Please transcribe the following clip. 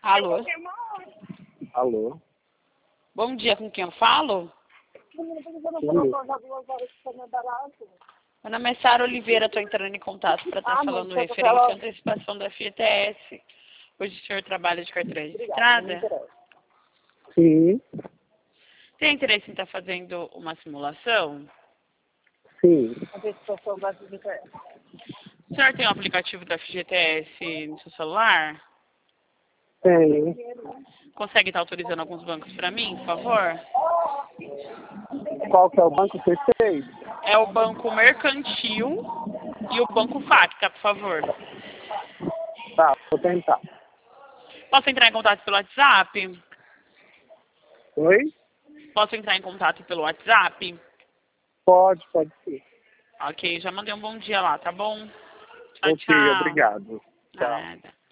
Alô? Alô? Bom dia, com quem eu falo? Meu nome é Sara Oliveira, estou entrando em contato para estar falando referente à antecipação da FGTS. Hoje o senhor trabalha de carteira registrada? Sim, Tem interesse em estar fazendo uma simulação? sim. O senhor tem o aplicativo da FGTS no seu celular? Tenho. Consegue estar autorizando alguns bancos para mim, por favor? Qual que é o banco que você fez? É o Banco Mercantil e o Banco Facta, por favor. Tá, vou tentar. Posso entrar em contato pelo WhatsApp? Oi? Posso entrar em contato pelo WhatsApp? Pode ser. Ok, já mandei um bom dia lá, tá bom? Tchau, Ok, tchau. obrigado. Tchau. Nada.